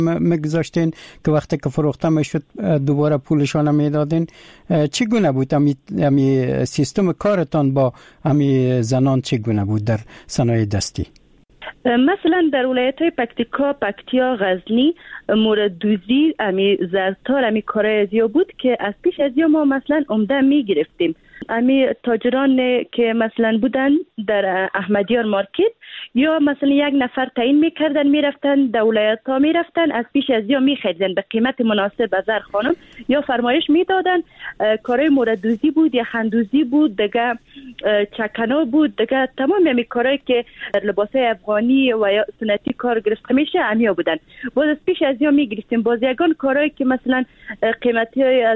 میگذاشتین که وقتی که فروخته میشد دوباره پولشان میدادین. چگونه بود امی سیستم کارتان با امی زنان چگونه بود در صنایع دستی؟ مثلا در ولایت‌های پکتیکا، پکتیا، غزنی مورد دوزی امی زرتار امی کارای ازیا بود که از پیش ازیا ما مثلا عمده می گرفتیم. امی تاجران که مثلا بودن در احمدیار مارکت یا مثلا یک نفر تعیین میکردن میرفتن در ولایت‌ها میرفتن از پیش ازیا میخریدن به قیمت مناسب از هر خانم یا فرمایش میدادن. کارای مورد دوزی بود یا خندوزی بود دیگه، چکنا بود دیگه، تمام امی کارایی که لباسای افغانی و یا سنتی کار گرفته میشه امیا بودن. باز از پیش ازیا میگرفتیم. باز یگان کارایی که مثلا قیمتی از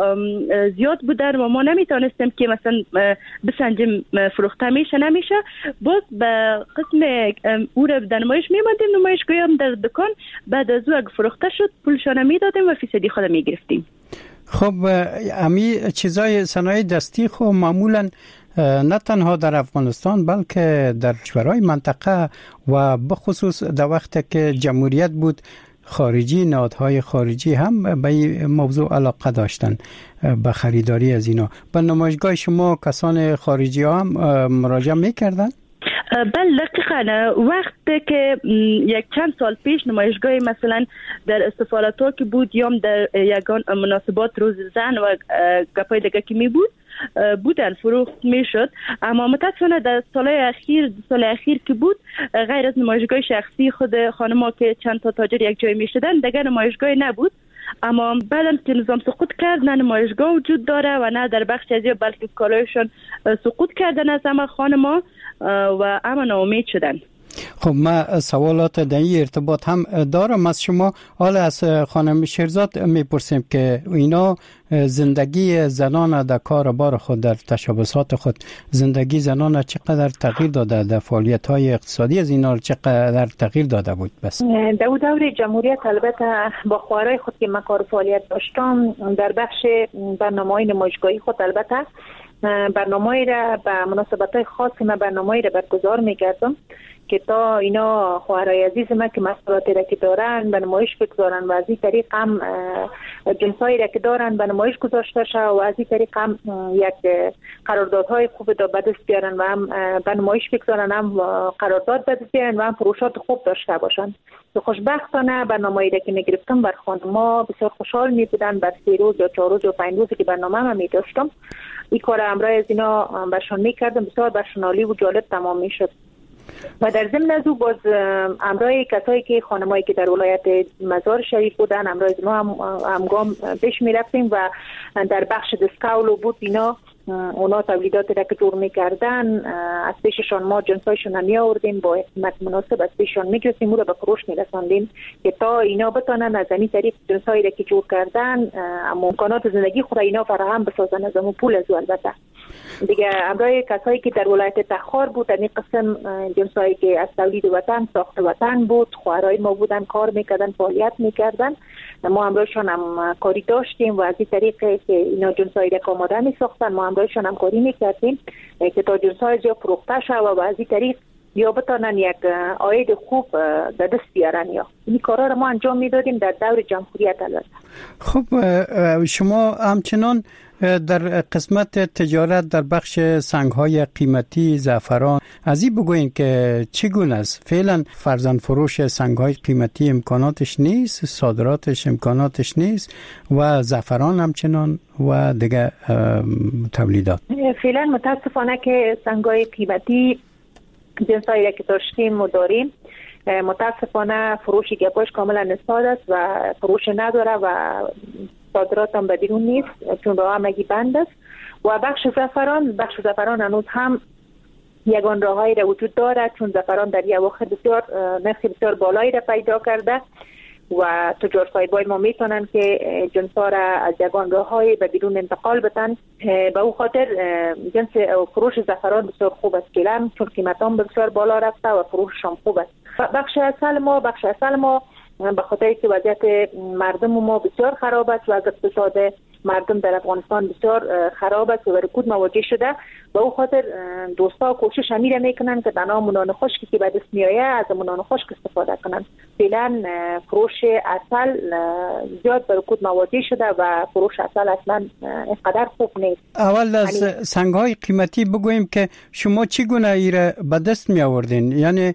زیاد بودن و ما نمیتونستیم که مثلا بسنجیم فروخته میشه نمیشه، باز به قسم او را در نمایش میماندیم، نمایشگاه هم در دکان. بعد از او اگه فروخته شد پولشان میدادیم و فیصدی خود میگرفتیم. خب امی چیزای صنایع دستی خب معمولا نه تنها در افغانستان بلکه در کشورهای منطقه و بخصوص در وقتی که جمهوریت بود خارجی، نهادهای خارجی هم به این موضوع علاقه داشتن به خریداری از اینا. به نمایشگاه شما کسان خارجی ها هم مراجعه میکردن؟ بله دقیقاً. وقتی که یک چند سال پیش نمایشگاه مثلا در سفارت‌ها که بود یا در یگان مناسبات روز زن و گپای دیگه که می بود بودن فروخت میشد، اما متاسفانه در سال اخیر که بود غیر از نمایشگاه شخصی خود خانم‌ها که چند تا تاجر یک جای میشدن دیگه نمایشگاه نبود. اما بعدم که نظام سقوط کرد نه نمایشگاه وجود داره و نه در بخش ازیا بلکه کالایشون سقوط کردن از همه خانم‌ها و اما ناامید شدن. خب من سوالات در این ارتباط هم دارم از شما. حالا از خانم شیرزاد میپرسیم که اینا زندگی زنان در کار بار خود، در تشبثات خود، زندگی زنان چقدر تغییر داده، در فعالیت‌های اقتصادی از اینا چقدر تغییر داده بود؟ بس در دور جمهوریت البته با خوارای خود که من کار فعالیت داشتم در بخش برنامه‌های نمایشگاهی خود البته برنامه‌ای را به مناسبت‌های خاصی من برنامه‌ای را برگزار می‌کردم که تا اینا خواهرای عزیز ما که مسئولیتی را که دارن به نمایش بگذارن و از این طریق هم جنسایی را که دارن به نمایش گذاشته شد و از این طریق هم یک قراردادهای خوب به دست بیارن و هم به نمایش بگذارن، هم قرارداد به دست بیارن و هم فروشات خوب داشته باشن. تو خوشبختانه برنامه‌ای را که می‌گرفتم بر خانم‌ها بسیار خوشحال می‌بودن. بر 3 روز یا 4 روز یا 5 روزی که برنامه ما می‌داشتم این کار امرای از اینا برشان می‌کردم، بسیار برشان عالی و جالب تمام می‌شد. و در ضمن از او باز امرای کسایی که خانمایی که در ولایت مزار شریف بودن امرای ما همگام پیش می‌رفتیم و در بخش دسکاولو بود اینا اونا تولیدات را که جور می‌کردن از پیششان ما جنسایشون هم می‌آوردیم با قیمت مناسب از پیششان می‌گرفتیم، او را به فروش می‌رساندیم که تا اینا بتونن از این طریق جنسایی را که جور کردن امکانات زندگی خود اینا فراهم بسازن از اون پول از البته دیگه. امرای کسایی که در ولایت تخار بود این قسم جنسایی که از تولید وطن ساخت وطن بود، خواهرای ما بودن کار میکردن فعالیت میکردن، ما امرایشان هم کاری داشتیم و از این طریق که اینا جنسایی را آماده میساختن ما امرایشان هم کاری میکردیم که تا جنسای زیاد فروخته شد و از این طریق یا بتانن یک عاید خوب به دست بیارن. یا این کارا رو ما انجام میدادیم در دور جمهوریت البته. خب شما همچنان در قسمت تجارت در بخش سنگ‌های قیمتی زعفران از این بگوین که چگونه است؟ فعلا فرزن فروش سنگ‌های قیمتی امکاناتش نیست، صادراتش امکاناتش نیست و زعفران همچنان و دیگه تولیدات. فعلا متاسفانه که سنگ‌های قیمتی جنسایی را که داشتیم و داریم متاسفانه فروشی که باش کاملا نسبت است و فروش نداره و صادرات هم به بیرون نیست چون راه همگی بند است. و بخش زعفران هنوز هم یگان راههایی را وجود داره چون زعفران در یک وقت بسیار نرخ بسیار بالایی را پیدا کرده و تجار صاحبای ما میتونن که جنسا را از یگان راههای به بیرون انتقال بدن. به او خاطر جنس فروش زعفران بسیار خوب است کلان چون قیمت هم بسیار بالا رفته و فروشش هم خوب است. بخش اصل ما به خاطر که وضعیت مردم ما بسیار خراب است و از اقتصاد مردم در افغانستان بسیار خراب است و رکود مواجه شده. به او خاطر دوستا کوشش امیره میکنن که تنها نان خشکی که به دست میآید از نان خشک استفاده کنن. فعلا فروش عسل زیاد به رکود مواجه شده و فروش عسل اصلا اینقدر خوب نیست. اول از سنگ‌های قیمتی بگوییم که شما چگونه ایره به دست می آوردین؟ یعنی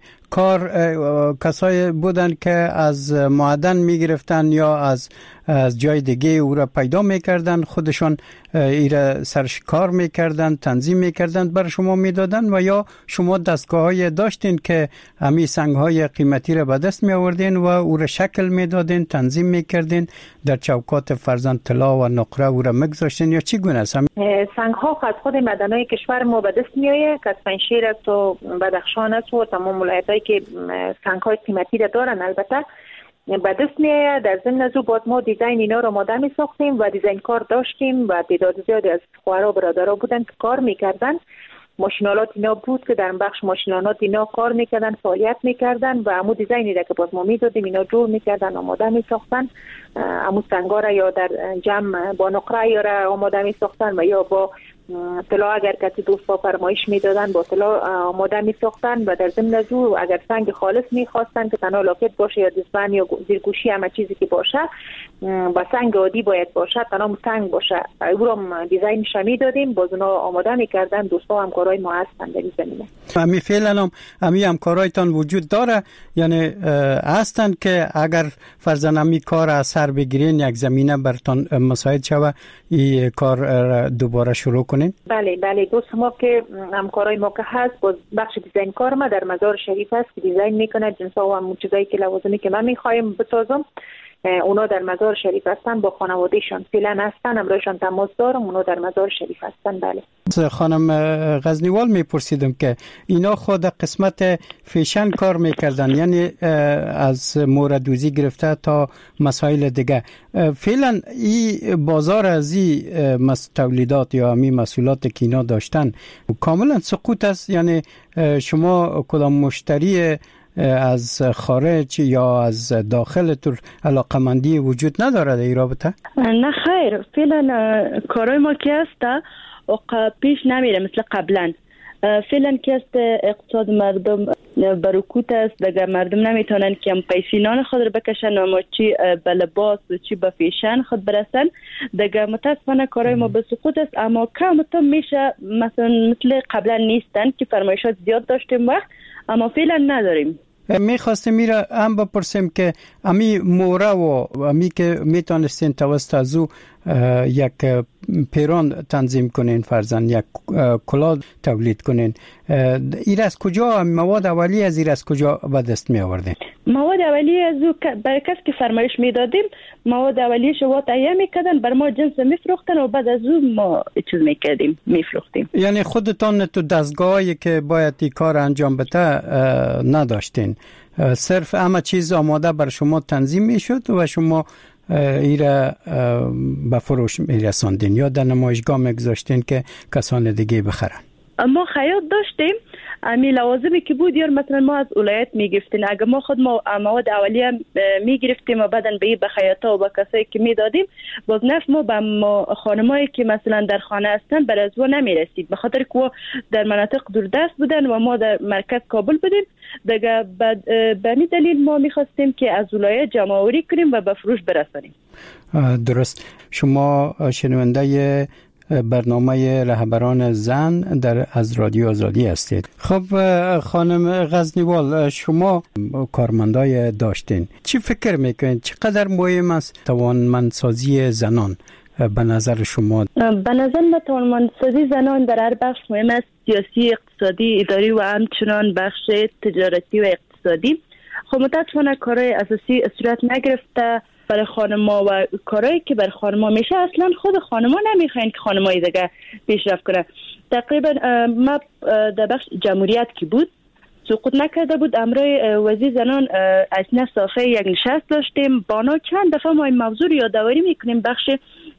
کسایی بودن که از معدن می گرفتن یا از جای دیگه او را پیدا می کردن، خودشان ایره سرشکار می کردن، تنظیم می کردن، بر شما می دادن و یا شما دستگاه‌های داشتین که همین سنگ‌های قیمتی را به دست می آوردین و او را شکل می دادین، تنظیم می کردین، در چوکات فرزند طلا و نقره او را می‌گذاشتین یا چی گونه است؟ سنگ‌ها از خود معدن‌های کشور ما به دست میآید که از پنجشیر است و بدخشان است و تمام ولایت‌هایی که سنگ‌های قیمتی را دارن البته به دست میآید. در ضمن از او باز ما دیزاین اینا رو آماده می ساختیم و دیزاین کار داشتیم و تعداد زیادی از خواهرها برادرها بودن که کار میکردن. ماشینالات اینا بود که در بخش ماشینالات اینا کار میکردن، فعالیت میکردن و همون دیزاینی را که باز ما میدادیم اینا جور میکردن، آماده میساختن. همون سنگا را یا در جمع با نقره یا را آماده میساختن و یا با طلا اگر کسی دوست با فرمایش میدادن با طلا آماده میساختن و در ضمن از او اگر سنگ خالص میخواستن که تنها لاکت باشه یا دستبند یا زیرگوشی همه چیزی که باشه با سنگ عادی باید باشه، تنها سنگ باشه، او را دیزاینش میدادیم، باز اونا آماده میکردن. دوستا همکارای ما هستن در این زمینه. امی فعلا هم همکارایتان وجود داره، یعنی هستن که اگر فرضاً امی کار از سر بگیرین یک زمینه برتان مساعد شوه این کار دوباره شروع کنین؟ بله دوست ما که همکارای ما که هست باز بخش دیزاین کار ما در مزار شریف هست که دیزاین میکنه جنسا و همون چیزایی که لوازمی که من میخوایم بسازم. اونا در مزار شریف هستن، با خانوادهشان فعلا هستن، همراهشان تماس دارم. اونا در مزار شریف هستن. بله. خانم غزنیوال میپرسیدم که اینا خود قسمت فیشن کار میکردن، یعنی از موردوزی گرفته تا مسائل دیگه. فعلا این بازار از این تولیدات یا همین محصولات که اینا داشتن کاملا سقوط است، یعنی شما کدام مشتری از خارج یا از داخل تر علاقمندی وجود نداره در این رابطه؟ نه خیر، فعلا کارای ما که است پیش نمیره مثل قبلا. فعلا که است اقتصاد مردم برکوت است، دیگه مردم نمیتونن که پیسې نان خود رو بکشن و چی به لباس و چی به فیشن خود برسن. دیگه متاسفانه کارای ما به سقوط است، اما کم میشه مثل قبلا نیستن که فرمایشات زیاد داشتیم وقت، اما فعلا نداریم. میخواستم میره هم بپرسیم که امی موره و امی که میتونستین توسط از او یک پیران تنظیم کنین، فرزن یک کلاه تولید کنین، این از کجا مواد اولیه از این از کجا به دست می آوردین؟ مواد اولیه از او برای کسی که فرمایش میدادیم مواد اولیه شو تهیه میکردن، بر ما جنس میفروختن و بعد از او ما چیز میکردیم میفروختیم. یعنی خودتان تو دستگاهی که باید این کار انجام بده نداشتین، صرف همه چیز آماده بر شما تنظیم میشد و شما ایره به فروش میرساندین یا در نمایشگاه میگذاشتین که کسان دیگه بخرن؟ ما خیاط داشتیم، امی لوازمی که بود یا مثلا ما از ولایت میگرفتیم، اگر ما خود مواد اولیه میگرفتیم و بعدن به خیاطا و به کسایی که میدادیم، باز نفت ما به خانمایی که مثلا در خانه هستن بر از و نمیرسید، به خاطر که در مناطق دوردست بودن و ما در مرکز کابل بودیم. دیگه به این دلیل ما میخواستیم که از ولایت جمع آوری کنیم و به فروش برسانیم. درست. شما شنونده برنامه رهبران زن از رادیو آزادی هستید. خب خانم غزنیوال، شما کارمندای داشتین، چی فکر میکنید چقدر مهم است توانمندسازی زنان به نظر شما؟ به نظر من توانمندسازی زنان در هر بخش مهم است، سیاسی، اقتصادی، اداری و همچنان بخش تجارتی و اقتصادی. خب متاسفانه کارهای اساسی صورت نگرفته برای خانم‌ها و کارهایی که برای خانم‌ها میشه اصلا خود خانم‌ها نمیخواین که خانم‌های دیگه پیشرفت کنه. تقریبا ما در بخش جمهوریت که بود سقوط نکرده بود، امرای وزیر زنان از صافه یک نشست داشتیم، بانا چند دفعه ما این موضوع رو یادآوری میکنیم، بخش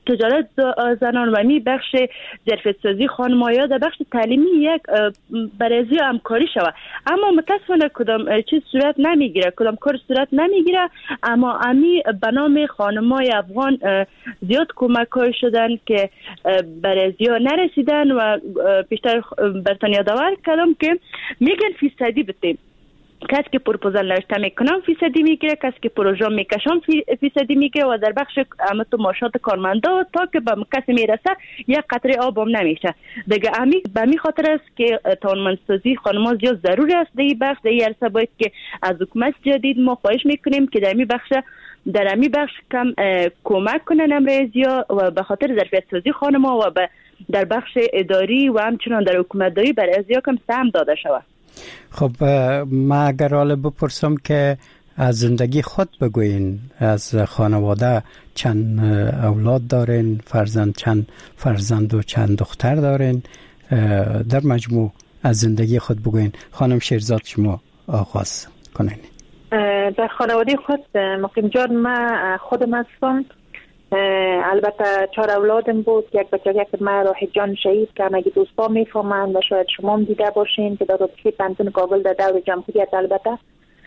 تجارت زنان و می بخش ظرفیت سازی خانم‌ها در بخش تعلیمی یک برازی همکاری شود. اما متاسفانه کدام چیز صورت نمیگیره، کدام کار صورت نمیگیره. اما امی به نام خانم‌های افغان زیاد کمک‌های شدن که برازی ها نرسیدن و بیشتر برتان یادآور کردم که میگن فیصدی بتیم. کسی که پروپوزال نوشته میکنم فیصدی میگیره، کسی که پروژه میکشم فیصدی میگیره و در بخش تو معاشات کارمندا تا که به کسی میرسه یک قطره آب هم نمیشه دیگه. به می خاطر است که توانمندسازی خانم‌ها زیاد ضروری است در این بخش. در این عرصه باید که از حکومت جدید ما خواهش میکنیم که در این بخش کم کمک کنن امروزیا و به خاطر ظرفیت سازی خانم‌ها و در بخش اداری و همچنان در حکومتداری برای ازیا کم سهم داده شود. خب ما اگر حالا بپرسم که از زندگی خود بگوین، از خانواده چند اولاد دارین، چند فرزند و چند دختر دارین، در مجموع از زندگی خود بگوین. خانم شیرزاد شما آغاز کنین. در خانواده خود مقیم جان من خودم هستم. البته 4 اولادم بود. یک بچه که من راحت جان شهید که همگی دوستا میفهمند و شاید شما هم دیده باشین که در رابطه پنتون کابل در دور جمهوریت البته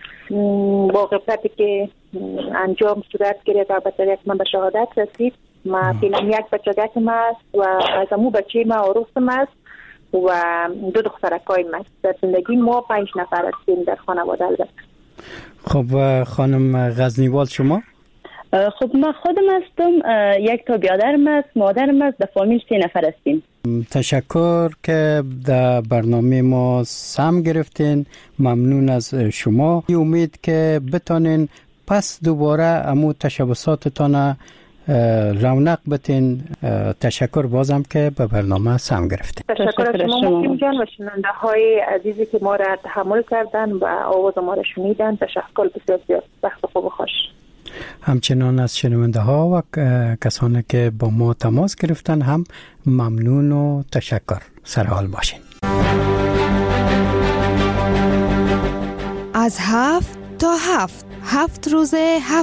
با غفلتی که انجام صورت گرفت و بچه من به شهادت رسید. ما فیلم یک بچه که من است و از امو بچه من عروسم است و 2 دخترکای من است. در زندگی ما 5 نفر هستیم در خانواده البته. خب خانم غزنیوال شما؟ خب من خودم هستم، 1 تا بیادرم است، مادرم است، در فامیل 3 نفر هستیم. تشکر که در برنامه ما سهم گرفتین. ممنون از شما. امید که بتانین پس دوباره امو تشبساتتان رونق بتین. تشکر بازم که به برنامه سهم گرفتین. تشکر از شما مقیم جان و شنونده های عزیزی که ما را تحمل کردن و آواز ما را شنیدن. تشکر بسیار. وقت خوب و خوش. همچنان از شنونده ها و کسانی که با ما تماس گرفتن هم ممنون و تشکر. سرحال باشین. از 7 تا 7 روزه